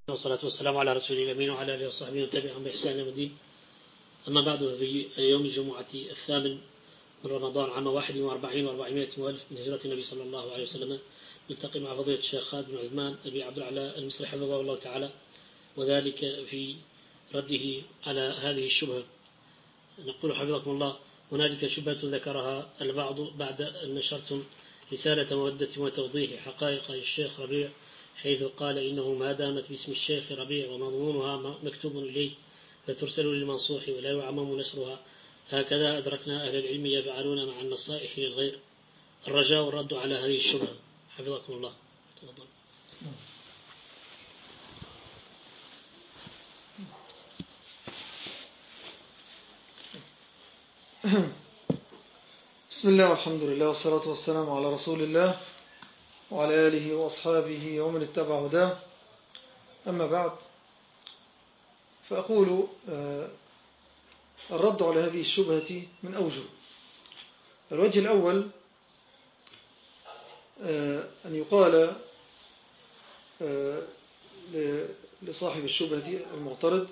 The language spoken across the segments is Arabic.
والصلاة والسلام على رسول الأمين وعلى آله وصحبه وتبعهم بإحسان يوم الدين. أما بعد، في يوم الجمعة 8 من رمضان عام 41 و400 وألف من هجرة النبي صلى الله عليه وسلم، نلتقي مع فضيلة الشيخ خالد بن عثمان أبي عبد الأعلى المصري حفظه الله تعالى، وذلك في رده على هذه الشبهة. نقول حفظكم الله: هنالك شبهة ذكرها البعض بعد أن نشرتم رسالة مودة وتوضيح حقائق الشيخ ربيع، حيث قال إنه ما دامت باسم الشيخ ربيع ومضمونها مكتوب إليه فترسل للمنصوح ولا يعمم نشرها. هكذا أدركنا أهل العلم يفعلون مع النصائح للغير. الرجاء والرد على هذه الشبهة، حفظكم الله. تفضل. بسم الله والحمد لله والصلاة والسلام على رسول الله وعلى آله وأصحابه ومن اتبع هداه. أما بعد، فأقول الرد على هذه الشبهة من أوجه. الوجه الأول أن يقال لصاحب الشبهة المعترض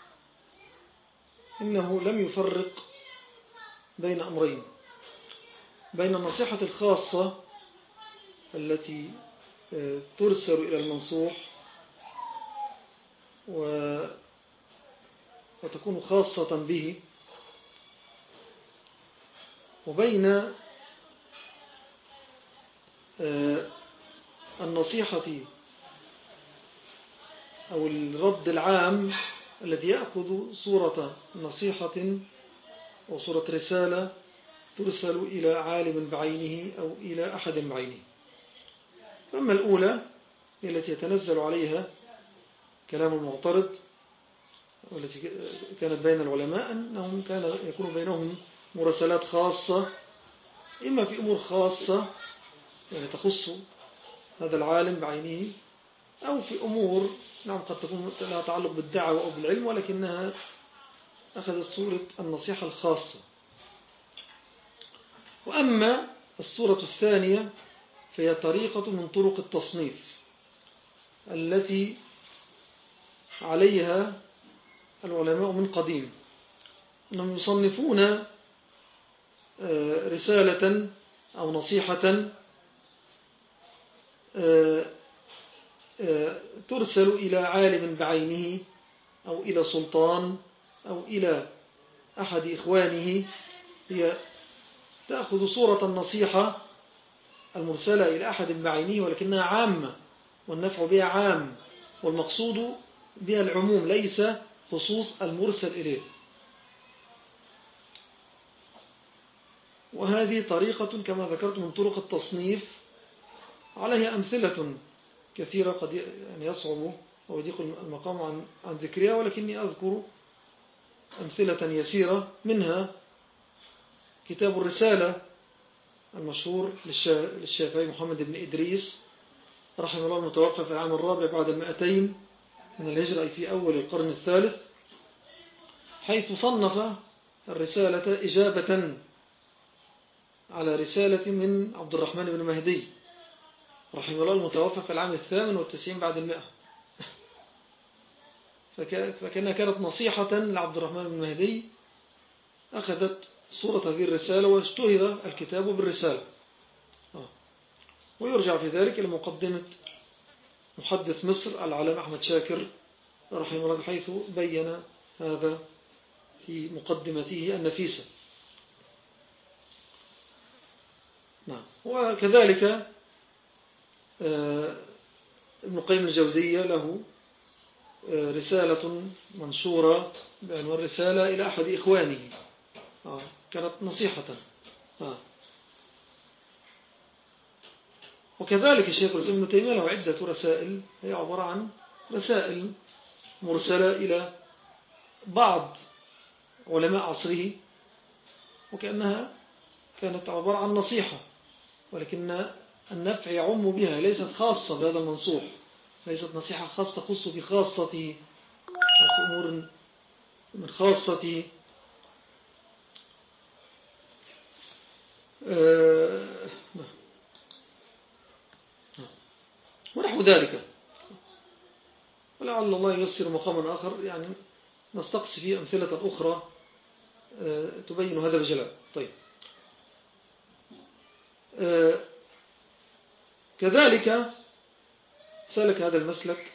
إنه لم يفرق بين أمرين: بين النصيحة الخاصة التي ترسل إلى المنصوح وتكون خاصة به، وبين النصيحة أو الرد العام الذي يأخذ صورة نصيحة وصورة رسالة ترسل إلى عالم بعينه أو إلى أحد بعينه. فأما الأولى التي يتنزل عليها كلام المعترض والتي كانت بين العلماء أنهم كان يكون بينهم مراسلات خاصة، إما في أمور خاصة يعني تخص هذا العالم بعينه، أو في أمور قد تكون لها تعلق بالدعوة أو بالعلم ولكنها أخذت صورة النصيحة الخاصة. وأما الصورة الثانية فهي طريقة من طرق التصنيف التي عليها العلماء من قديم، أنهم يصنفون رسالة أو نصيحة ترسل إلى عالم بعينه أو إلى سلطان أو إلى أحد إخوانه، هي تأخذ صورة النصيحة المرسلة إلى أحد بعينه ولكنها عامة والنفع بها عام، والمقصود بها العموم ليس خصوص المرسل إليه. وهذه طريقة كما ذكرت من طرق التصنيف، عليها أمثلة كثيرة قد يعني يصعب أو يضيق المقام عن ذكرها، ولكني أذكر أمثلة يسيرة. منها كتاب الرسالة المشهور للشافعي محمد بن إدريس رحمه الله، المتوفى في العام 4 بعد 200 من الهجرة، أي في أول القرن الثالث، حيث صنف الرسالة إجابة على رسالة من عبد الرحمن بن مهدي رحمه الله، المتوفى في العام 98 بعد 100. فكانت نصيحة لعبد الرحمن بن مهدي، أخذت صورة هذه الرسالة واشتهر الكتاب بالرسالة. ويرجع في ذلك إلى مقدمة محدث مصر العلامة أحمد شاكر رحمه الله، حيث بين هذا في مقدمته النفيسة. نعم. وكذلك ابن قيم الجوزية له رسالة منشورة بعنوان رسالة إلى أحد إخوانه، كانت نصيحة. وكذلك الشيخ الإسلام ابن تيمية له عدة رسائل، هي عبارة عن رسائل مرسلة إلى بعض علماء عصره، وكأنها كانت عبارة عن نصيحة، ولكن النفع يعم بها، ليست خاصة بهذا المنصوح، ليست نصيحة خاصة تخص بخاصته وفي أمور من خاصته. ونحو ذلك. ولعل الله ييسر مقاما آخر يعني نستقصي فيه أمثلة أخرى تبين هذا بجلاء. طيب، كذلك سلك هذا المسلك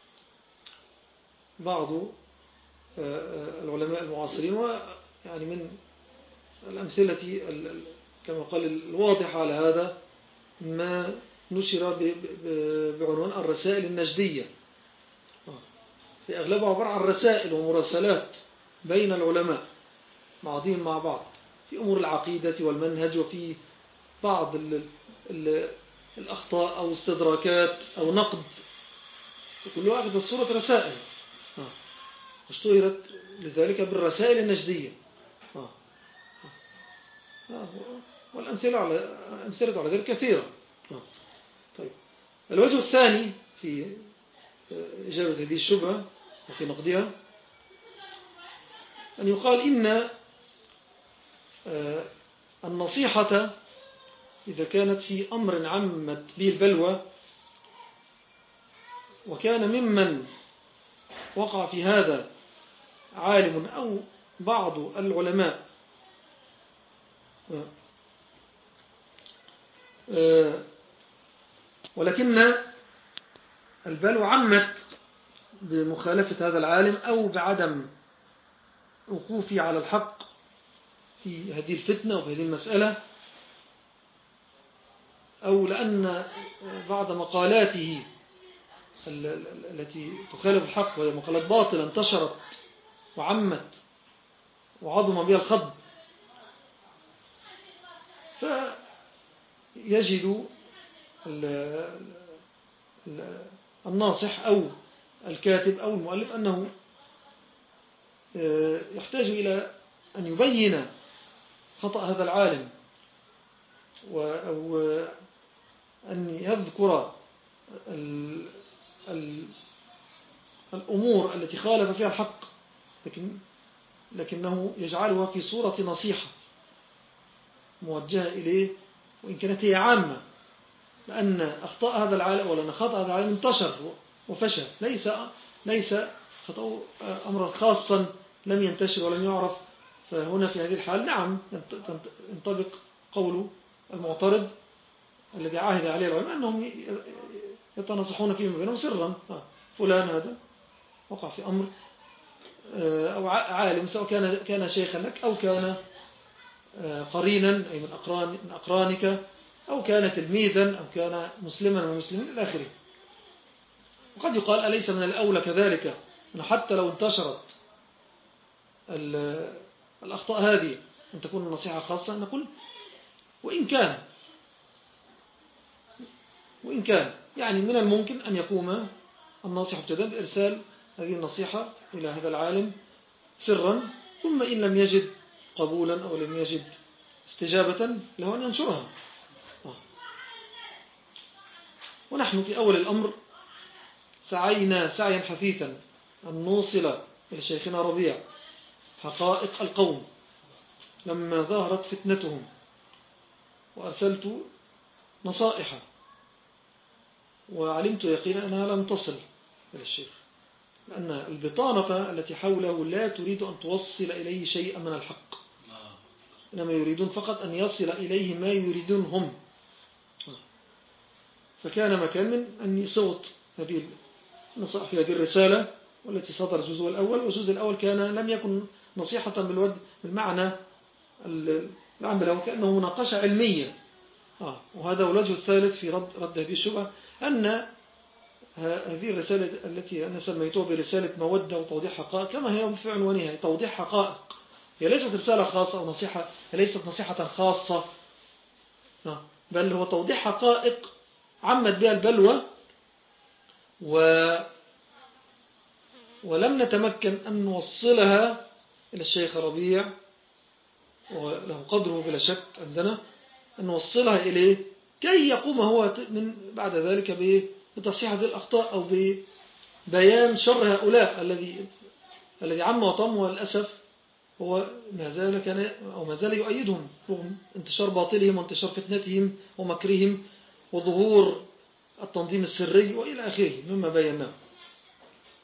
بعض العلماء المعاصرين، ويعني من الأمثلة كما قال الواضحة على هذا ما نشر بعنوان الرسائل النجدية، في أغلبها عبارة عن رسائل ومراسلات بين العلماء بعضهم مع بعض في أمور العقيدة والمنهج، وفي بعض الأخطاء أو استدراكات أو نقد، كل واحد بصورة رسائل، اشتهرت لذلك بالرسائل النجدية. والأمثلة على ذلك كثيرة. طيب، الوجه الثاني في إجابة هذه الشبهة وفي نقدها أن يقال إن النصيحة إذا كانت في أمر عمت به البلوى وكان ممن وقع في هذا عالم أو بعض العلماء ولكن البلوى عمت بمخالفة هذا العالم أو بعدم وقوفه على الحق في هذه الفتنة وفي هذه المسألة، أو لأن بعض مقالاته التي تخالف الحق وهي مقالات باطلة انتشرت وعمت وعظم بها الخض، فيجد الناصح أو الكاتب أو المؤلف أنه يحتاج إلى أن يبين خطأ هذا العالم، أو أن يذكر الأمور التي خالف فيها الحق، لكنه يجعلها في صورة نصيحة موجهة إليه، وإن كانت هي عامة، لأن أخطاء هذا العالم ولأن خطأ هذا العالم انتشر وفشل، ليس خطأه أمرا خاصا لم ينتشر ولم يعرف. فهنا في هذه الحال نعم ينطبق قول المعترض الذي عاهد عليه العلماء أنهم يتنصحون فيما بينهم سرا، فلان هذا وقع في أمر، أو عالم سواء كان شيخا لك أو كان قرينا أي من أقرانك أو كان تلميذا أو كان مسلما ومسلمين إلى آخره. وقد يقال أليس من الأولى كذلك أن حتى لو انتشرت الأخطاء هذه أن تكون النصيحة خاصة؟ نقول وإن كان يعني من الممكن أن يقوم الناصح ابتداء بإرسال هذه النصيحة إلى هذا العالم سرا، ثم إن لم يجد قبولا أو لم يجد استجابة له أن ينشرها. ونحن في أول الأمر سعينا سعيا حثيثا أن نوصل إلى شيخنا ربيع حقائق القوم لما ظهرت فتنتهم، وأرسلت نصائح وعلمت يقينا أنها لم تصل إلى الشيخ، لأن البطانة التي حوله لا تريد أن توصل إليه شيئا من الحق، إنما يريدون فقط أن يصل إليه ما يريدون هم. فكان مكان من أن صوت هذه النصائح في هذه الرسالة والتي صدر الجزء الأول، والجزء الأول لم يكن نصيحة بالمعنى العام له، كأنه مناقشة علمية. وهذا هو الوجه الثالث في رد هذه الشبهة، أن هذه الرسالة التي أنا سميتها برسالة مودة وتوضيح حقائق كما هي في عنوانها توضيح حقائق، هي ليست رسالة خاصة أو نصيحة، ليست نصيحة خاصة، بل هو توضيح حقائق عمت بها البلوى، ولم نتمكن أن نوصلها إلى الشيخ ربيع، وله قدره بلا شك عندنا، أن نوصلها إليه كي يقوم هو من بعد ذلك بتصحيح هذه الأخطاء أو ببيان شر هؤلاء الذي عم وطم، وللأسف هو ما زال يؤيدهم رغم انتشار باطلهم وانتشار فتنتهم ومكرهم وظهور التنظيم السري وإلى آخره مما بيناه.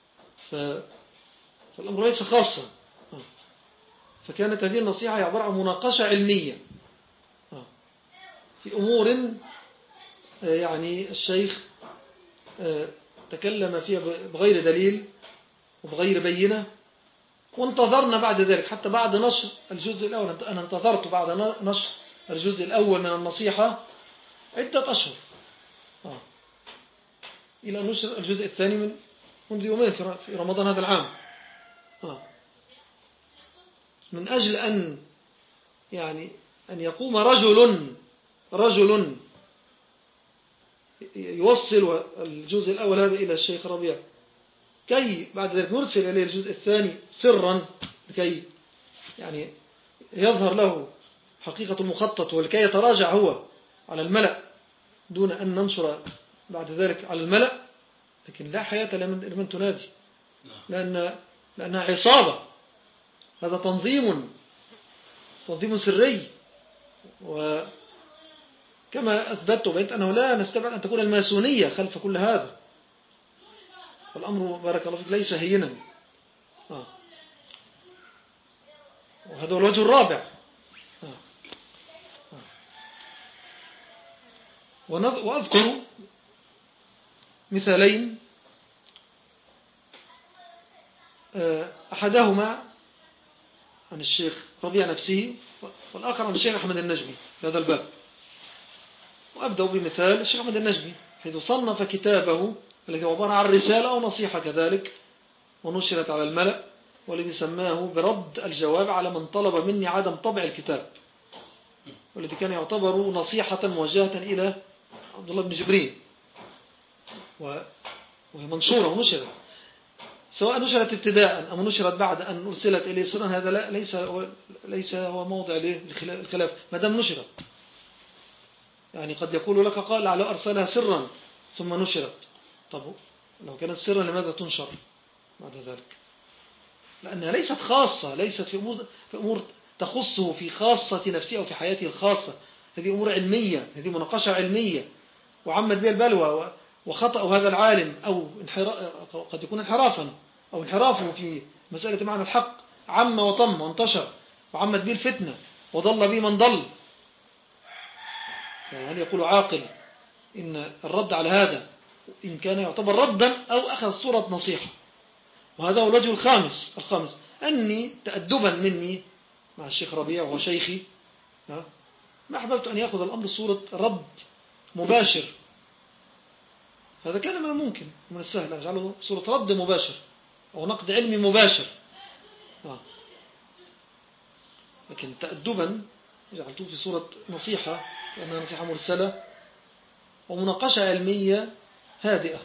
فالأمر ليس خاصا. فكانت هذه النصيحة عبارة عن مناقشة علمية في أمور يعني الشيخ تكلم فيها بغير دليل وبغير بينة، وانتظرنا بعد ذلك حتى بعد نشر الجزء الأول. أنا انتظرت بعد نشر الجزء الأول من النصيحة عدة أشهر إلى أن نشر الجزء الثاني منذ يومين في رمضان هذا العام، من أجل أن يقوم رجل يوصل الجزء الأول هذا إلى الشيخ ربيع، كي بعد ذلك نرسل إليه الجزء الثاني سرا، لكي يعني يظهر له حقيقة المخطط، ولكي يتراجع هو على الملأ دون أن ننشر بعد ذلك على الملأ. لكن لا حياة لمن تنادي، لأنها عصابة، هذا تنظيم سري. وكما أثبت وبينت أنه لا نستبعد أن تكون الماسونية خلف كل هذا. والأمر بارك الله فيك ليس هينا. وهذا هو الوجه الرابع. وأذكر مثالين، أحدهما عن الشيخ ربيع نفسه، والآخر عن الشيخ أحمد النجمي في هذا الباب. وأبدأ بمثال الشيخ أحمد النجمي، حيث صنف كتابه الذي عبارة عن رسالة أو نصيحة كذلك، ونشرت على الملأ، والذي سماه برد الجواب على من طلب مني عدم طبع الكتاب، والذي كان يعتبر نصيحة موجهة إلى عبد الله بن جبرين، وهي منشورة ونشرت، سواء نشرت ابتداء أو نشرت بعد أن أرسلت إليه سرا، هذا ليس هو موضع الخلاف ما دام نشرت. يعني قد يقول لك قال لعله أرسلها سرا ثم نشرت. طب لو كانت سرا لماذا تنشر بعد ذلك؟ لأنها ليست خاصة، ليست في أمور تخصه في خاصة نفسه أو في حياته الخاصة. هذه أمور علمية، هذه مناقشة علمية، وعمد بها البلوى، وخطأ هذا العالم أو قد يكون انحرافا أو انحرافه في مسألة معنى الحق عم وطم وانتشر، وعمد به الفتنة وضل به من ضل. فهل يقول عاقل إن الرد على هذا إن كان يعتبر ردا أو أخذ صورة نصيحة؟ وهذا هو الوجه الخامس أني تأدبا مني مع الشيخ ربيع وهو شيخي، ما أحببت أن يأخذ الأمر صورة رد مباشر. هذا كان من الممكن ومن السهل أن أجعله صورة رد مباشر أو نقد علمي مباشر، لكن تأدبا جعلته في صورة نصيحة، كأنها نصيحة مرسلة ومناقشة علمية هادئة.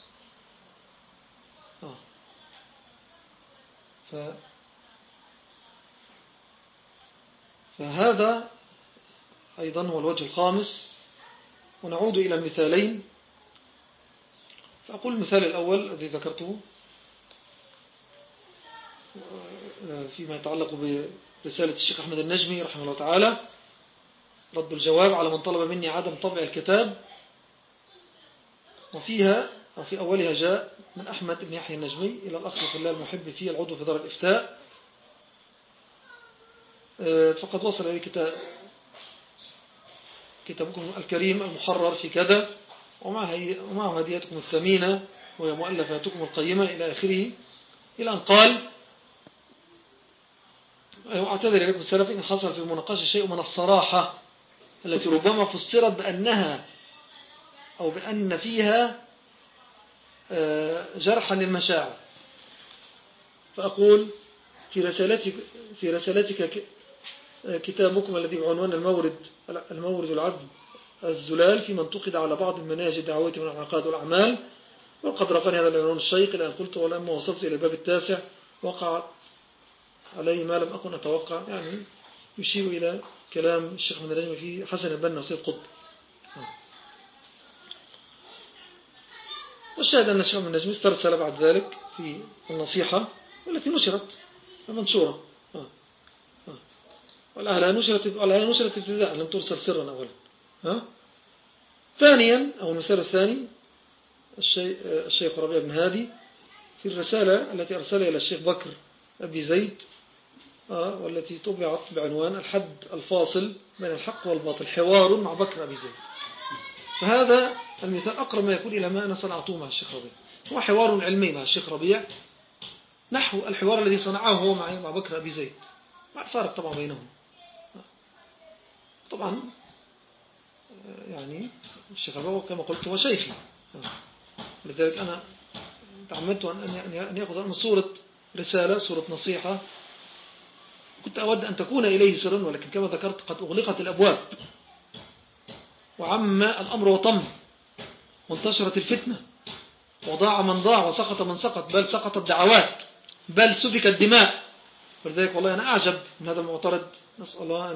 فهذا أيضا هو الوجه الخامس. ونعود إلى المثالين، فأقول المثال الأول الذي ذكرته فيما يتعلق برسالة الشيخ أحمد النجمي رحمه الله تعالى، رد الجواب على من طلب مني عدم طبع الكتاب. وفيها أو في أولها جاء من أحمد بن يحيى النجمي إلى الأخ في الله المحب فيه العضو في دار الإفتاء، فقد وصل إليه كتابكم الكريم المحرر في كذا، ومعه هديتكم الثمينة وهي مؤلفاتكم القيمة إلى آخره، إلى أن قال: أعتذر إليكم السلف إن حصل في المناقشة شيء من الصراحة التي ربما فسرت بأنها أو بأن فيها جرحا للمشاعر. فأقول في رسالتك كتابكم الذي بعنوان المورد العذب الزلال في من انتقد على بعض المناهج الدعوية من العقائد والأعمال، وقد رقني هذا العنوان الشيق لأن قلت ولما وصلت إلى الباب التاسع وقع علي ما لم أكن أتوقع، يعني يشير إلى كلام الشيخ أحمد النجمي في حسن البنا وسيد قطب. والشاهد أن الشيخ أحمد النجمي استرسل بعد ذلك في النصيحة والتي نشرت منشورة، والأهلها نشرت ابتداء، لم ترسل سرا أولا. ثانيا أو المثال الثاني الشيخ ربيع بن هادي في الرسالة التي أرسلها إلى الشيخ بكر أبي زيد والتي طبعت بعنوان الحد الفاصل بين الحق والباطل، حوار مع بكر أبي زيد. فهذا المثال أقرب ما يكون إلى ما أنا صنعته مع الشيخ ربيع، هو حوار علمي مع الشيخ ربيع نحو الحوار الذي صنعه هو مع بكر أبي زيد، مع الفارق طبعا بينهم. طبعا يعني الشيخ ربيع كما قلت هو شيخي، لذلك أنا تعمدت أن يأخذ من صورة رسالة، صورة نصيحة، كنت أود أن تكون إليه سرا، ولكن كما ذكرت قد أغلقت الأبواب وعم الأمر وطم وانتشرت الفتنة وضاع من ضاع وسقط من سقط، بل سقطت دعوات، بل سفكت دماء. ولذلك والله أنا أعجب من هذا المعترض، نسأل الله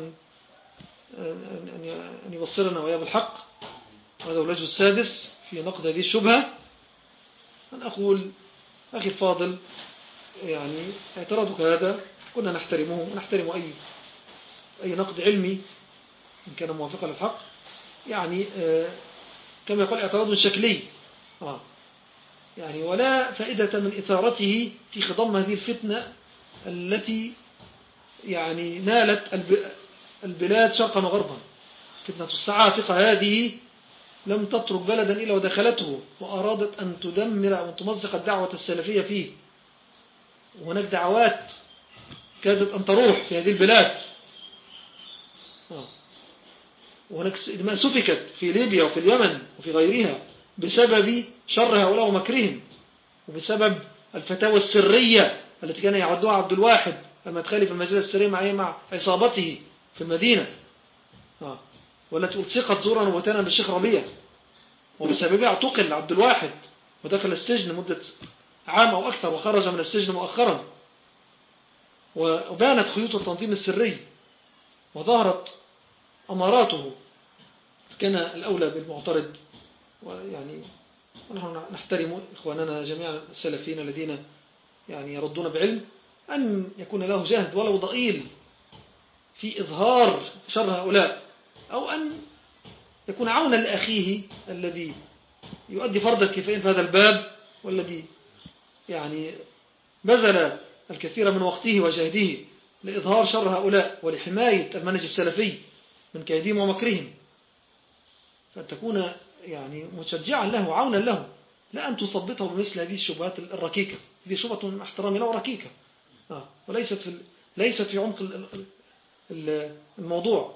أن يبصرنا وإياه بالحق. هذا الوجه السادس في نقد هذه الشبهة، أن أقول أخي الفاضل يعني اعتراضك هذا كنا نحترمه ونحترم أي نقد علمي إن كان موافقا للحق، يعني كما يقول اعتراض شكلي يعني ولا فائدة من إثارته في خضم هذه الفتنة التي يعني نالت البلاد شرقا وغربا. فتنة الصعافقة هذه لم تترك بلدا إلا ودخلته، وأرادت أن تدمر أو تمزق الدعوة السلفية فيه. وهناك دعوات كادت أن تروح في هذه البلاد، وهناك دماء سفكت في ليبيا وفي اليمن وفي غيرها بسبب شر هؤلاء ومكرهم، وبسبب الفتاوى السرية التي كان يعدها عبد الواحد المدخلي في المجلس السرية مع عصابته في المدينة، والتي ألصقت زورا وبهتانا بالشيخ ربيع، وبسببها اعتقل عبد الواحد ودخل السجن مدة عام أو أكثر، وخرج من السجن مؤخرا، وبانت خيوط التنظيم السري وظهرت أماراته. كان الأولى بالمعترض، ويعني ونحن نحترم إخواننا جميعا السلفيين الذين يعني يردون بعلم، أن يكون له جهد ولو ضئيل في إظهار شر هؤلاء، أو أن يكون عونا لأخيه الذي يؤدي فرض الكفاية في هذا الباب، والذي يعني بذل الكثير من وقته وجهده لإظهار شر هؤلاء ولحماية المنهج السلفي من كيدهم ومكرهم، فأن تكون يعني مشجعا له عونا له، لا أن تثبطه بمثل هذه الشبهات الركيكة. هذه شبهة من احترامي له ركيكة، ليست في عمق الموضوع.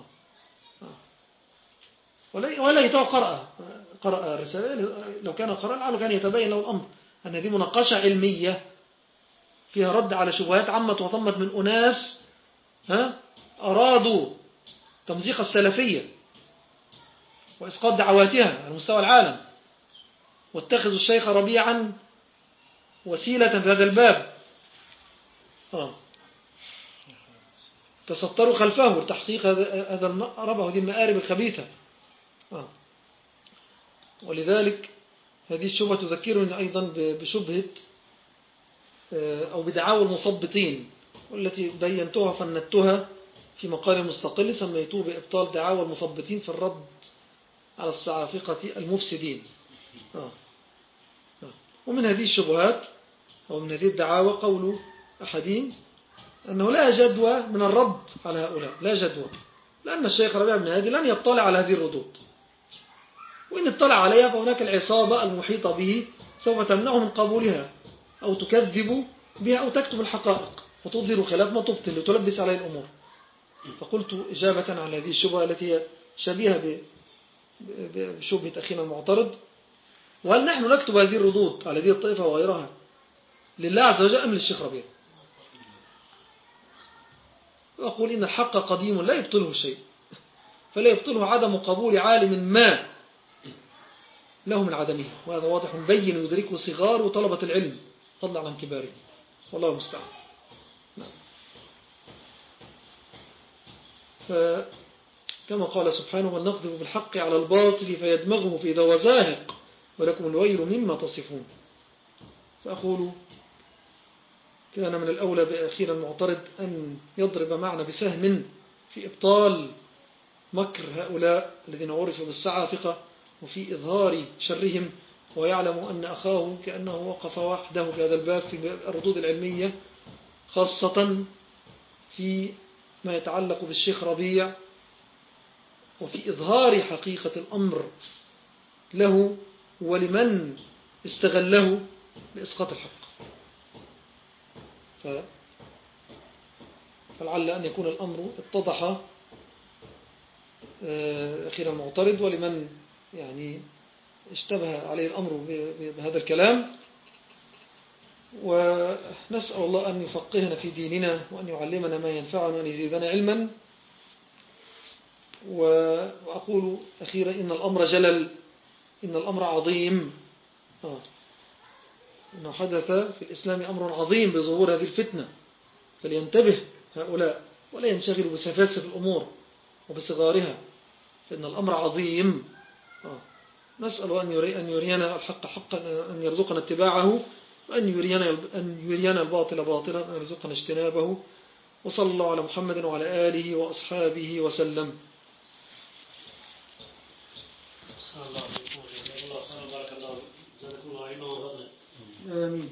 ولا قرأ الرسالة، لو كان قرأ لعله كان يتبين له الأمر أن هذه مناقشة علمية فيها رد على شبهات عمت وضمت من أناس أرادوا تمزيق السلفية وإسقاط دعواتها على مستوى العالم، واتخذوا الشيخ ربيعا وسيلة في هذا الباب، تستروا خلفه لتحقيق هذا المأرب وهذه المآرب الخبيثة. ولذلك هذه الشبهة تذكرني أيضا بشبهة أو بدعاوى المثبطين، والتي بينتها فندتها في مقال مستقل سميته بإبطال دعاوى المثبطين في الرد على الصعافقة المفسدين. ومن هذه الشبهات أو من هذه الدعاوى قول أحدهم أنه لا جدوى من الرد على هؤلاء، لا جدوى، لأن الشيخ ربيع بن هادي لن يطلع على هذه الردود، وإن اطلع عليها فهناك العصابة المحيطة به سوف تمنعه من قبولها، أو تكذب بها أو تكتب الحقائق وتظهر خلاف ما تبطل وتلبس عليه الأمور. فقلت إجابة على هذه الشبهة التي هي شبيهة بشبهة أخينا المعترض: وهل نحن نكتب هذه الردود على هذه الطائفة وغيرها لله عز وجل أم للشيخ ربيع؟ وأقول إن الحق قديم لا يبطله شيء، فلا يبطله عدم قبول عالم ما له من عدمه، وهذا واضح بين يدركه صغار وطلبة العلم فضلا عن كباره، والله المستعان. فكما قال سبحانه: ونقذف بالحق على الباطل فيدمغه فإذا هو زاهق ولكم الويل مما تصفون. فأقول كان من الأولى بأخير المعترض أن يضرب معنا بسهم في إبطال مكر هؤلاء الذين عرفوا بالصعافقة، وفي إظهار شرهم ويعلم أن أخاه كأنه وقف وحده في هذا الباب في الردود العلمية، خاصة في ما يتعلق بالشيخ ربيع، وفي إظهار حقيقة الأمر له ولمن استغله لإسقاط الحق. فلعل أن يكون الأمر اتضح أخيرا المعترض، ولمن يعني اشتبه عليه الأمر بهذا الكلام. ونسأل الله أن يفقهنا في ديننا، وأن يعلمنا ما ينفعنا، وأن يزيدنا علما. وأقول أخيرا إن الأمر جلل، إن الأمر عظيم، إنه حدث في الإسلام أمر عظيم بظهور هذه الفتنة، فلينتبه هؤلاء ولا ينشغلوا بسفاسف الأمور وبصغارها، فإن الأمر عظيم. نسأل أن يرينا الحق حقا، أن يرزقنا اتباعه، وأن يرينا الباطل باطلا، أن يرزقنا اجتنابه. وصلى الله على محمد وعلى آله وأصحابه وسلم. آمين.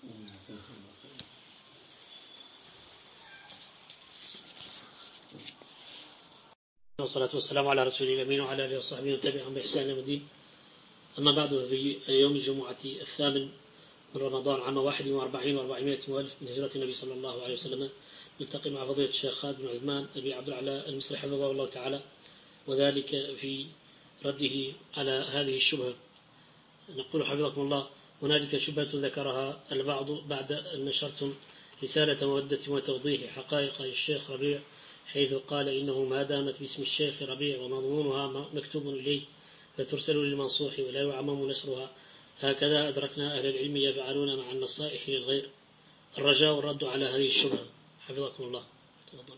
والصلاة والسلام على رسول الأمين وعلى آله وصحبه وتبعهم بإحسان إلى الدين. أما بعد، في يوم الجمعة 8 من رمضان عام 41 و400 وألف من هجرة النبي صلى الله عليه وسلم، نلتقي مع فضيلة الشيخ خالد بن عثمان أبي عبد العلاء المصري حفظه الله تعالى، وذلك في رده على هذه الشبهة. نقول حفظكم الله: هنالك شبهة ذكرها البعض بعد أن نشرتم رسالة مودة وتوضيح حقائق الشيخ ربيع، حيث قال إنه ما دامت باسم الشيخ ربيع ومضمونها مكتوب إليه فترسل للمنصوح ولا يعمم نشرها. هكذا أدركنا أهل العلم يفعلون مع النصائح للغير. الرجاء والرد على هذه الشبهة، حفظكم الله. تفضل.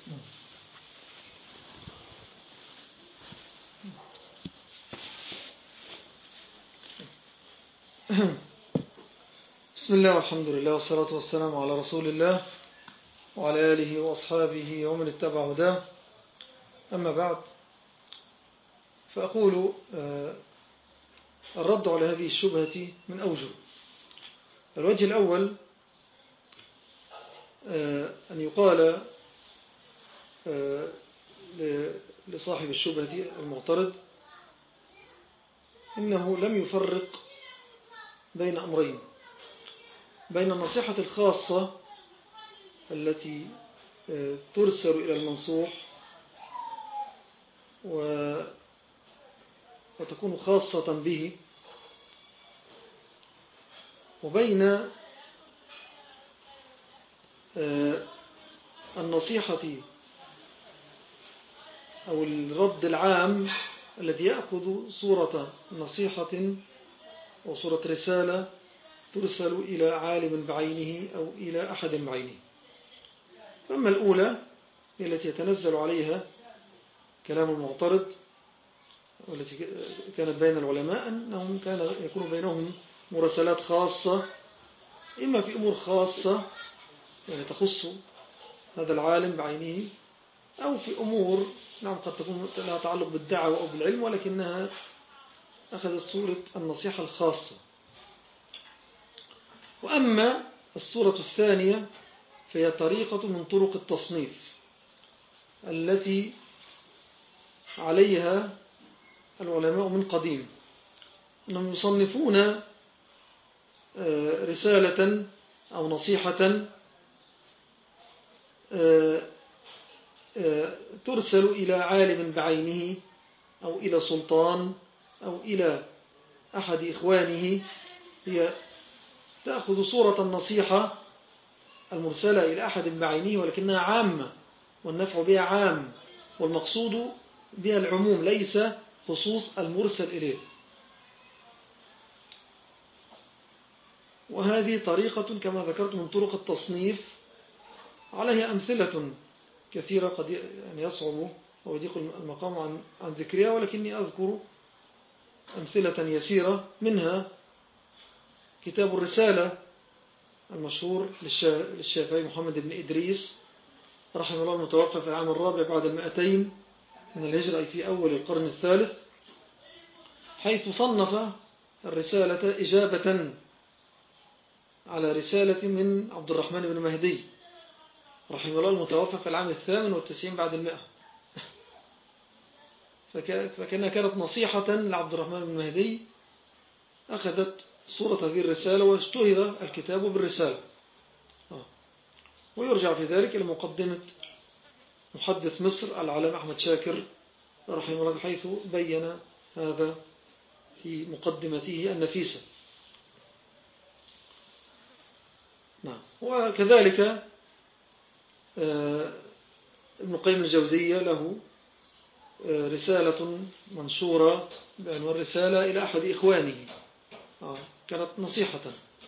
بسم الله والحمد لله والصلاة والسلام على رسول الله وعلى آله وأصحابه ومن اتبع هداه. أما بعد، فأقول الرد على هذه الشبهة من أوجه. الوجه الأول أن يقال لصاحب الشبهة المعترض إنه لم يفرق بين أمرين: بين النصيحة الخاصة التي ترسل إلى المنصوح وتكون خاصة به، وبين النصيحة أو الرد العام الذي يأخذ صورة نصيحة أو صورة رسالة ترسل إلى عالم بعينه أو إلى أحد بعينه. فأما الأولى هي التي يتنزل عليها كلام المعترض، والتي كانت بين العلماء أنهم كان يكون بينهم مراسلات خاصة، إما في أمور خاصة يعني تخص هذا العالم بعينه، أو في أمور قد تكون لها تعلق بالدعوة أو بالعلم، ولكنها أخذت صورة النصيحة الخاصة. وأما الصورة الثانية فهي طريقة من طرق التصنيف التي عليها العلماء من قديم، أنهم يصنفون رسالة أو نصيحة ترسل إلى عالم بعينه أو إلى سلطان أو إلى أحد إخوانه، هي تأخذ صورة النصيحة المرسلة إلى أحد بعينه، ولكنها عامة والنفع بها عام، والمقصود بها العموم ليس خصوص المرسل إليه. وهذه طريقة كما ذكرت من طرق التصنيف، عليها أمثلة كثيرة قد يعني يصعب أو يضيق المقام عن ذكرها، ولكني أذكر أمثلة يسيرة. منها كتاب الرسالة المشهور للشافعي محمد بن إدريس رحمه الله، المتوفى في العام 4 بعد 200 من الهجرة، أي في أول القرن الثالث، حيث صنف الرسالة إجابة على رسالة من عبد الرحمن بن مهدي رحمه الله، المتوفى في العام 98 بعد 100. فكانت نصيحة لعبد الرحمن بن مهدي، أخذت صورة هذه الرسالة واشتهر الكتاب بالرسالة. ويرجع في ذلك إلى مقدمة محدث مصر العلامة أحمد شاكر رحمه الله، حيث بين هذا في مقدمته النفيسة. نعم. وكذلك ابن قيم الجوزية له رسالة منشورة بعنوان رسالة إلى أحد إخوانه، كانت نصيحة.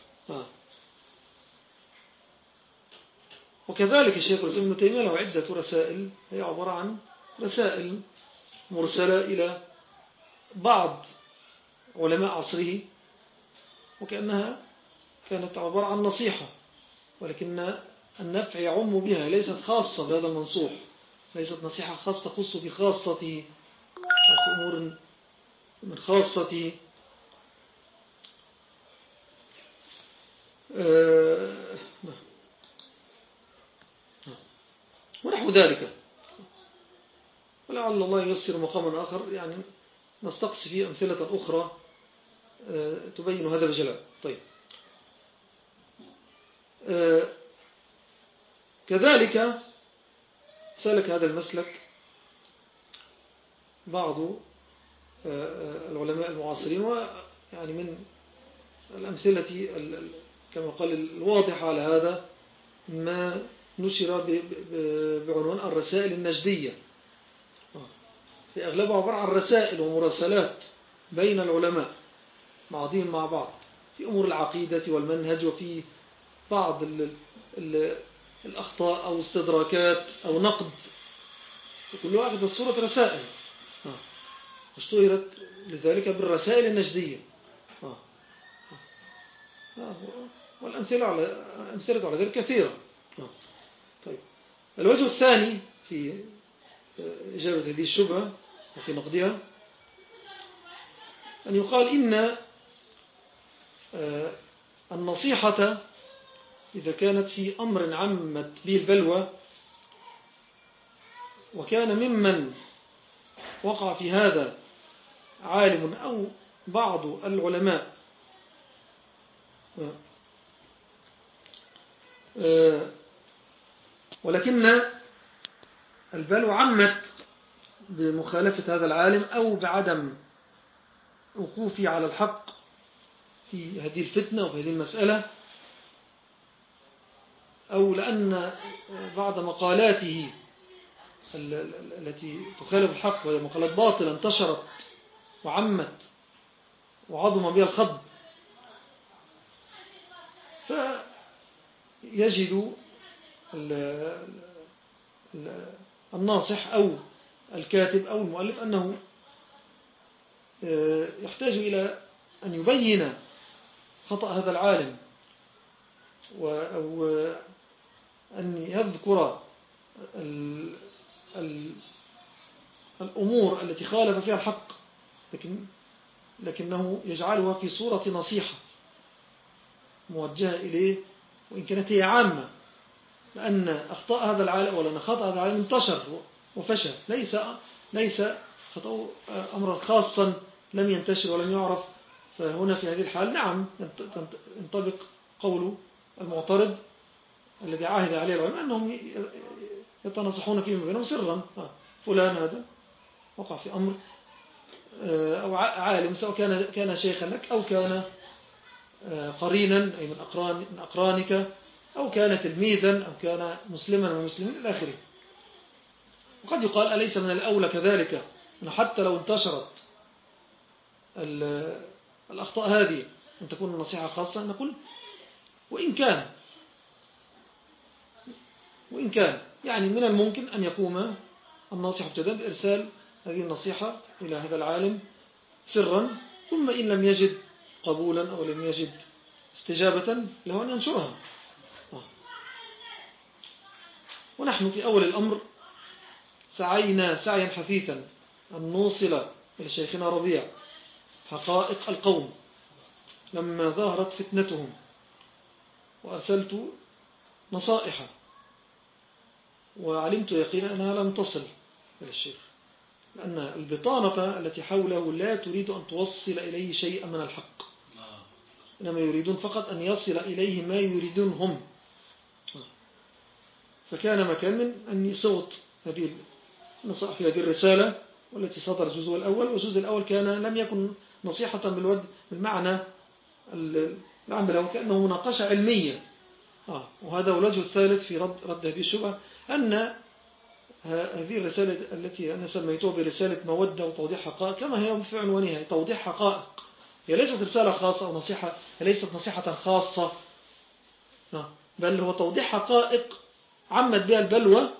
وكذلك شيخ الإسلام ابن تيمية له عدة رسائل، هي عبارة عن رسائل مرسلة إلى بعض علماء عصره، وكأنها كانت عبارة عن نصيحة، ولكن النفع يعم بها، ليست خاصة بهذا المنصوح، ليست نصيحة خاصة تخص بخاصته أو في أمور من خاصته. ونحو ذلك. ولعل الله ييسر مقاما آخر يعني نستقصي فيه أمثلة أخرى تبين هذا بجلاء. طيب. كذلك سلك هذا المسلك بعض العلماء المعاصرين، ويعني من الأمثلة كما قال الواضحة على هذا ما نشر بعنوان الرسائل النجدية، في أغلبها عبارة عن رسائل ومراسلات بين العلماء بعضهم مع بعض في أمور العقيدة والمنهج، وفي بعض الأخطاء أو استدراكات أو نقد، كل واحد بصورة رسائل، اشتهرت لذلك بالرسائل النجدية. والأمثلة على ذلك كثيرة. طيب. الوجه الثاني في إجابة هذه الشبهة وفي نقدها أن يقال إن النصيحة إذا كانت في أمر عمت به البلوى، وكان ممن وقع في هذا عالم أو بعض العلماء ولكن البلوى عمت بمخالفة هذا العالم أو بعدم وقوفه على الحق في هذه الفتنة وفي هذه المسألة، أو لأن بعض مقالاته التي تخالف الحق وهي مقالات باطلة انتشرت وعمت وعظم بها الخض، فيجد الناصح أو الكاتب أو المؤلف أنه يحتاج إلى أن يبين خطأ هذا العالم، أو أن يذكر الأمور التي خالف فيها الحق، لكنه يجعلها في صورة نصيحة موجهة إليه، وإن كانت هي عامة، لأن أخطاء هذا العالم ولا خطأ هذا العالم انتشر وفشل، ليس خطأه أمرا خاصا لم ينتشر ولم يعرف. فهنا في هذه الحال نعم ينطبق قول المعترض الذي عاهد عليه العلماء أنهم يتنصحون فيما بينهم سرا، فلان هذا وقع في أمر، أو عالم سواء كان شيخا لك أو كان قرينا أي من أقرانك أو كان تلميذا أو كان مسلما من المسلمين إلى آخره. وقد يقال أليس من الأولى كذلك أن حتى لو انتشرت الأخطاء هذه أن تكون النصيحة خاصة؟ نقول وإن كان يعني من الممكن أن يقوم الناصح ابتداء بإرسال هذه النصيحة إلى هذا العالم سرا، ثم إن لم يجد قبولا أو لم يجد استجابة له أن ينشرها. ونحن في أول الأمر سعينا سعيا حثيثا أن نوصل إلى شيخنا ربيع حقائق القوم لما ظهرت فتنتهم وأرسلت نصائح وعلمت يقينا أنها لم تصل إلى الشيخ، لأن البطانة التي حوله لا تريد أن توصل إليه شيئا من الحق، إنما يريدون فقط أن يصل إليه ما يريدون هم. فكان مكان من أن صوت هذه النصائح في هذه الرسالة والتي صدر الجزء الأول، والجزء الأول كان لم يكن نصيحة بالمعنى العام له، كأنه مناقشة علمية. وهذا هو الوجه الثالث في رد هذه الشبهة، أن هذه الرسالة التي أنا سميتها برسالة مودة وتوضيح حقائق كما هي في عنوانها، توضيح حقائق، هي ليست رسالة خاصة أو نصيحة، ليست نصيحة خاصة، بل هو توضيح حقائق عمت بها البلوى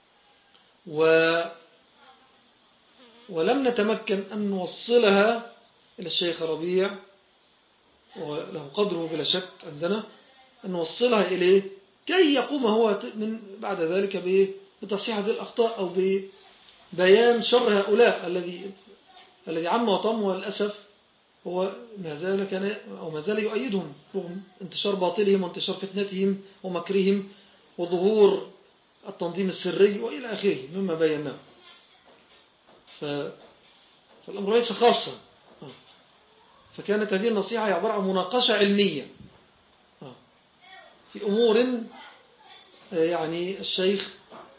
ولم نتمكن أن نوصلها إلى الشيخ ربيع، وله قدره بلا شك عندنا، أن نوصلها إليه كي يقوم هو من بعد ذلك بتصحيح هذه الأخطاء أو ببيان شر هؤلاء الذي عم وطم، وللأسف هو ما زال يؤيدهم رغم انتشار باطلهم وانتشار فتنتهم ومكرهم وظهور التنظيم السري وإلى آخره مما بيناه. فالأمر ليس خاصا، فكانت هذه النصيحة عبارة عن مناقشة علمية في أمور يعني الشيخ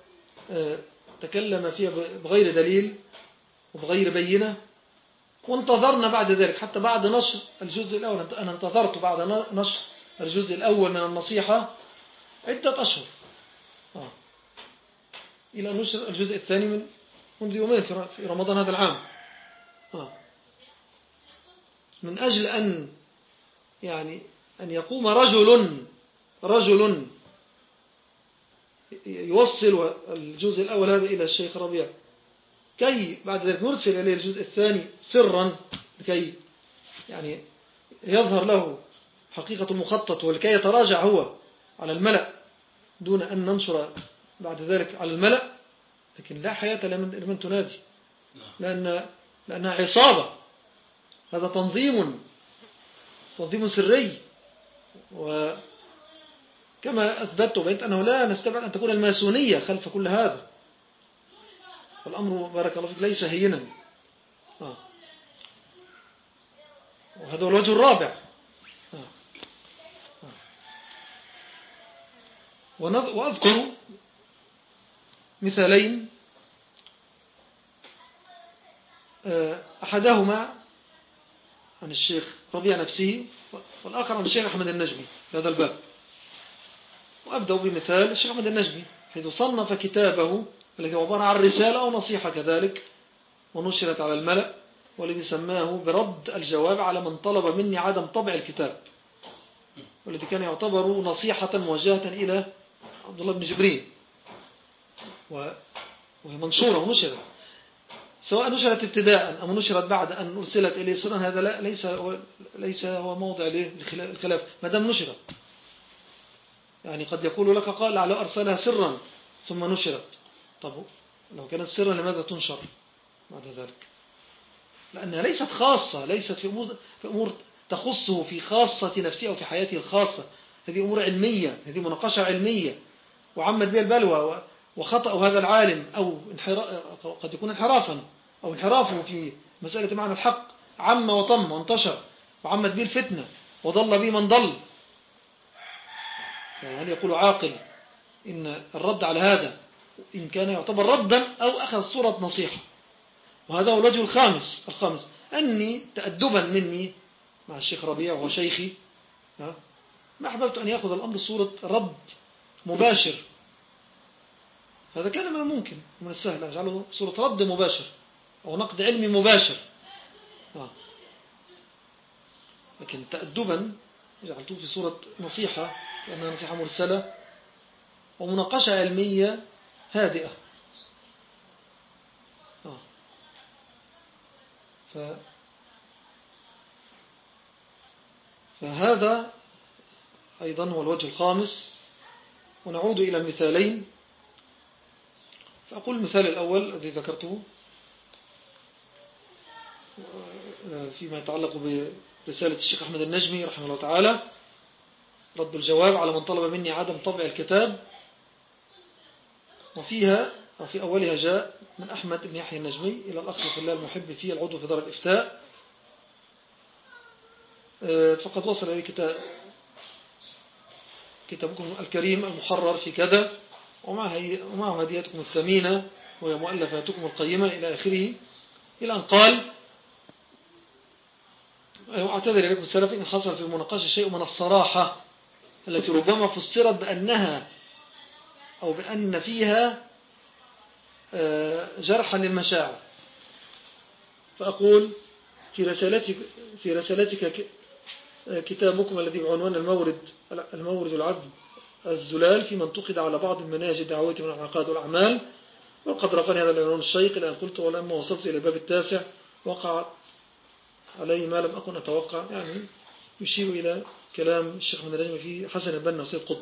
تكلم فيها بغير دليل وبغير بينة، وانتظرنا بعد ذلك حتى بعد نشر الجزء الأول. أنا انتظرت بعد نشر الجزء الأول من النصيحة عدة أشهر إلى نشر الجزء الثاني منذ يومين في رمضان هذا العام، من أجل أن يقوم رجل يوصل الجزء الأول هذا إلى الشيخ ربيع، كي بعد ذلك نرسل إليه الجزء الثاني سرا لكي يعني يظهر له حقيقة المخطط، ولكي يتراجع هو على الملأ دون أن ننشر بعد ذلك على الملأ. لكن لا حياة لمن تنادي، لأنها عصابة، هذا تنظيم سري. وكما أثبت وبينت أنه لا نستبعد أن تكون الماسونية خلف كل هذا، والأمر بارك الله فيك ليس هينا. وهذا هو الوجه الرابع. وأذكر مثالين، أحدهما عن الشيخ ربيع نفسه والآخر عن الشيخ أحمد النجمي في هذا الباب. وأبدأ بمثال الشيخ أحمد النجمي، حيث صنف كتابه الذي عبارة عن رسالة أو نصيحة كذلك ونشرت على الملأ، والذي سماه برد الجواب على من طلب مني عدم طبع الكتاب، والذي كان يعتبر نصيحة موجهة إلى عبد الله بن جبرين، وهي منشورة ونشرت، سواء نشرت ابتداء أو نشرت بعد أن أرسلت إليه سرا، هذا ليس هو موضع الخلاف ما دام نشرت. يعني قد يقول لك قال لعله أرسلها سرا ثم نشرت، طب لو كانت سرا لماذا تنشر بعد ذلك؟ لأنها ليست خاصة، ليست في أمور تخصه في خاصة نفسه أو في حياته الخاصة، هذه أمور علمية، هذه مناقشة علمية وعمت بها البلوى، وخطأ هذا العالم أو قد يكون انحرافا أو انحرافه في مسألة معنى الحق عم وطم وانتشر وعمت به الفتنة وضل به من ضل. فهل يقول عاقل إن الرد على هذا إن كان يعتبر ردا أو أخذ صورة نصيحة؟ وهذا هو الوجه الخامس أني تأدبا مني مع الشيخ ربيع وهو شيخي ما أحببت أن يأخذ الأمر صورة رد مباشر، هذا كان من الممكن ومن السهل أجعله صورة رد مباشر أو نقد علمي مباشر، لكن تأدبا جعلته في صورة نصيحة كأنها نصيحة مرسلة ومناقشة علمية هادئة. فهذا أيضا هو الوجه الخامس. ونعود إلى المثالين، فأقول المثال الأول الذي ذكرته فيما يتعلق رسالة الشيخ أحمد النجمي رحمه الله تعالى، رد الجواب على من طلب مني عدم طبع الكتاب. وفيها وفي أولها جاء من أحمد بن يحيى النجمي إلى الأخ في الله المحب فيه العضو في دار الإفتاء. فقد وصل إلي كتابكم الكريم المحرر في كذا، ومعه هديتكم الثمينة وهي مؤلفاتكم القيمة إلى آخره، إلى أن قال: أعتذر إليكم السلف إن حصل في المناقشة شيء من الصراحة التي ربما فسرت بأنها أو بأن فيها جرحا للمشاعر. فأقول: في رسالتك كتابكم الذي بعنوان المورد العذب الزلال في من انتقد على بعض المناهج الدعوية من العقائد والأعمال، وقد رقني هذا العنوان الشيق لأن قلت: ولما وصلت إلى الباب التاسع وقع علي ما لم أكن أتوقع. يعني يشير إلى كلام الشيخ من النجم في حسن البنا وسيد قطب.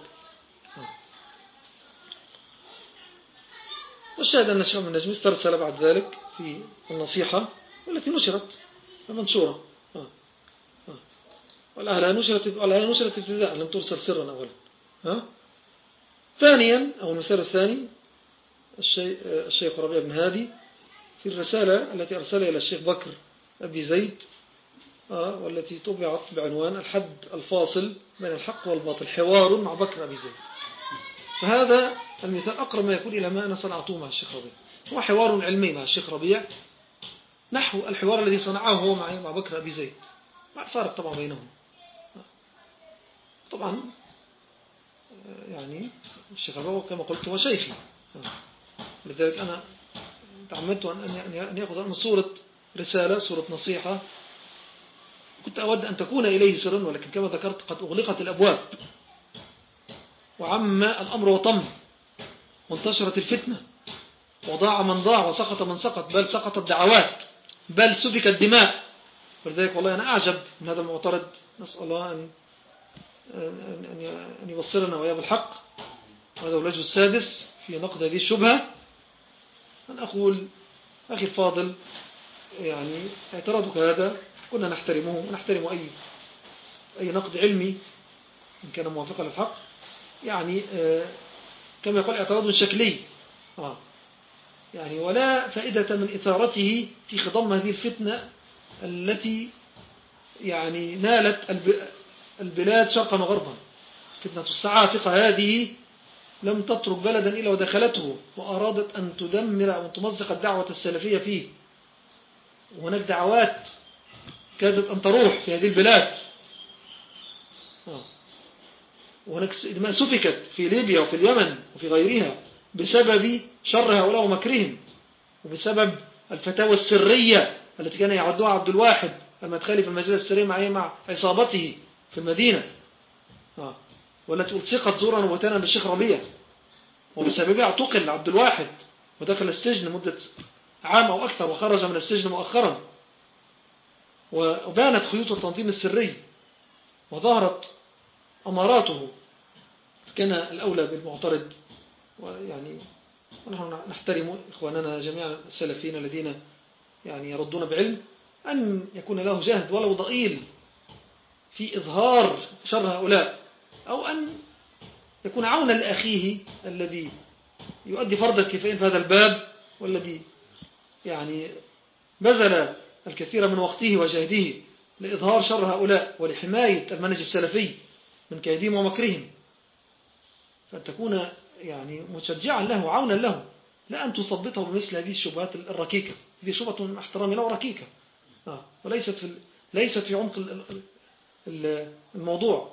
والشاهد أن الشيخ من النجم استرسل بعد ذلك في النصيحة والتي نشرت منشورة، والأهلها نشرت ابتداء، لم ترسل سرا أولا. ثانيا، أو المثال الثاني، الشيخ ربيع بن هادي في الرسالة التي أرسلها إلى الشيخ بكر أبي زيد، والتي طبعت بعنوان الحد الفاصل بين الحق والباطل، حوار مع بكر أبي زيد. فهذا المثال أقرب ما يكون إلى ما أنا صنعته مع الشيخ ربيع. هو حوار علمي مع الشيخ ربيع نحو الحوار الذي صنعه هو مع بكر أبي زيد، مع الفارق طبعا بينهم. طبعا يعني الشيخ ربيع كما قلت هو شيخي، لذلك أنا تعمدت أن يأخذ من صورة رسالة، صورة نصيحة، كنت أود أن تكون إليه سرا، ولكن كما ذكرت قد أغلقت الأبواب وعم الأمر وطم وانتشرت الفتنة وضاع من ضاع وسقط من سقط، بل سقطت دعوات، بل سفكت دماء. ولذلك والله أنا أعجب من هذا المعترض، نسأل الله أن يبصرنا وإياه بالحق. هذا هو الوجه السادس في نقد هذه الشبهة، أن أقول: أخي الفاضل، يعني اعتراضك هذا كنا نحترمه ونحترم أي نقد علمي إن كان موافقا للحق، يعني كما يقول اعتراض شكلي، يعني ولا فائدة من إثارته في خضم هذه الفتنة التي يعني نالت البلاد شرقا وغربا. فتنة الصعافقة هذه لم تترك بلدا إلا ودخلته، وأرادت أن تدمر أو تمزق الدعوة السلفية فيه. وهناك دعوات كادت أن تروح في هذه البلاد، وهناك دماء سفكت في ليبيا وفي اليمن وفي غيرها بسبب شر هؤلاء ومكرهم، وبسبب الفتاوى السرية التي كان يعدها عبد الواحد المدخلي في المجلس السرية مع عصابته في المدينة، والتي ألصقت زورا وبهتانا بالشيخ ربيع، وبسببها اعتقل عبد الواحد ودخل السجن مدة عام أو أكثر، وخرج من السجن مؤخرا، وبانت خيوط التنظيم السري وظهرت أماراته. كان الأولى بالمعترض، ويعني ونحن نحترم إخواننا جميعا السلفيين الذين يعني يردون بعلم، أن يكون له جهد ولو ضئيل في إظهار شر هؤلاء، أو أن يكون عونا لأخيه الذي يؤدي فرض الكفاية في هذا الباب، والذي يعني بذل الكثير من وقته وجهده لإظهار شر هؤلاء ولحماية المنهج السلفي من كيدهم ومكرهم، فأن تكون يعني مشجعا له وعونا له، لا أن تثبطه بمثل هذه الشبهات الركيكة. هذه شبهة من احترامي له ركيكة، ليست في عمق الموضوع،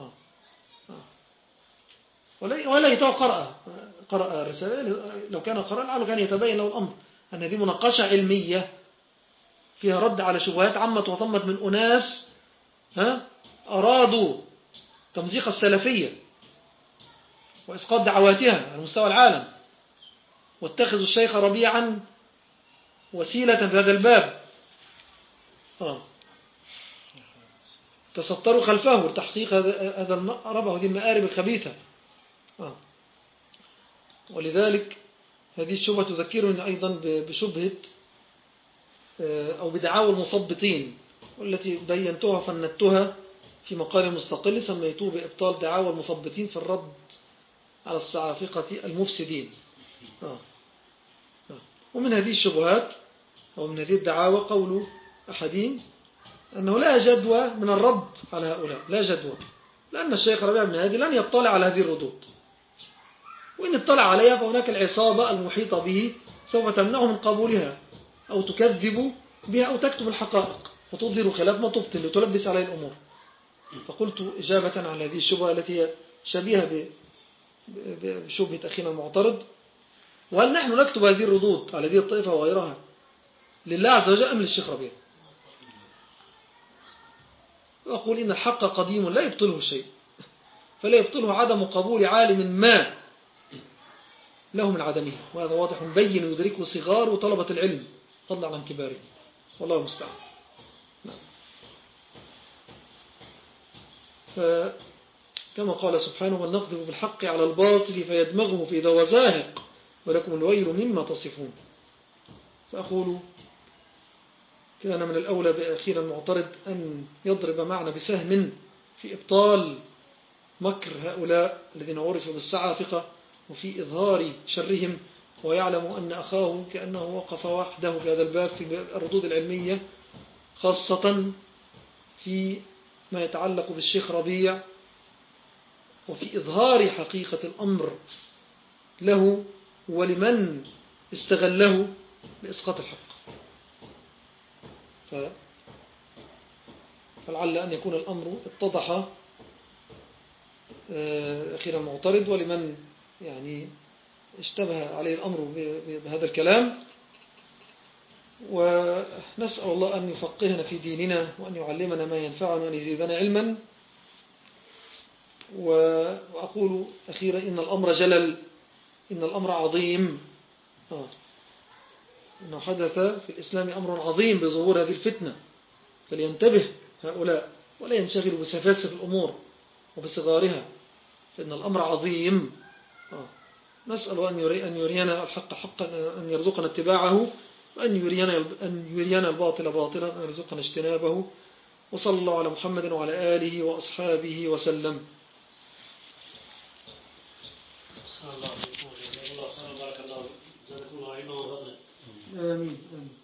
ولا يتوقع قرأ الرسالة. لو كان قرأ لعله كان يتبين له الأمر أن هذه مناقشة علمية فيها رد على شبهات عمت وطمت من أناس أرادوا تمزيق السلفية وإسقاط دعواتها على مستوى العالم، واتخذوا الشيخ ربيعا وسيلة في هذا الباب، تستروا خلفه لتحقيق هذا المأرب وهذه المآرب الخبيثة. ولذلك هذه الشبهة تذكرني أيضا بشبهة أو بدعاوى المثبطين والتي بينتها فندتها في مقال مستقل سميته بإبطال دعاوى المثبطين في الرد على الصعافقة المفسدين. ومن هذه الشبهات أو من هذه الدعاوى قول أحدين أنه لا جدوى من الرد على هؤلاء، لا جدوى، لأن الشيخ ربيع بن هادي لن يطلع على هذه الردود، وإن اطلع عليها فهناك العصابة المحيطة به سوف تمنعه من قبولها أو تكذب بها أو تكتب الحقائق وتظهر خلاف ما تبطل وتلبس عليه الأمور. فقلت إجابة عن هذه الشبهة التي هي شبيهة بشبهة أخينا المعترض: وهل نحن نكتب هذه الردود على هذه الطائفة وغيرها لله عز وجل أم للشيخ ربيع؟ وأقول إن الحق قديم لا يبطله شيء، فلا يبطله عدم قبول عالم ما له من عدمه، وهذا واضح بين يدركه صغار وطلبة العلم فضلا عن كباره، والله المستعان. فكما قال سبحانه: ونقذف بالحق على الباطل فيدمغه في ذو زاهق ولكم الويل مما تصفون. فأقول كان من الأولى بأخينا المعترض أن يضرب معنا بسهم في إبطال مكر هؤلاء الذين عرفوا بالصعافقة وفي إظهار شرهم، ويعلم أن أخاه كأنه وقف وحده في هذا الباب في الردود العلمية، خاصة في ما يتعلق بالشيخ ربيع، وفي إظهار حقيقة الأمر له ولمن استغله لإسقاط الحق. فلعل أن يكون الأمر اتضح أخيرا المعترض ولمن يعني اشتبه عليه الأمر بهذا الكلام. ونسأل الله أن يفقهنا في ديننا وأن يعلمنا ما ينفعنا وأن يزيدنا علما. وأقول أخيرا إن الأمر جلل، إن الأمر عظيم، إنه حدث في الإسلام أمر عظيم بظهور هذه الفتنة، فلينتبه هؤلاء ولا ينشغلوا بسفاسف الأمور وبصغارها، فإن الأمر عظيم. نسأل أن يرينا الحق حقا، أن يرزقنا اتباعه، وأن يرينا الباطل باطلا، أن يرزقنا اجتنابه. وصلى الله على محمد وعلى آله وأصحابه وسلم. الله بارك الله، جزاكم الله علما وفضلا. آمين.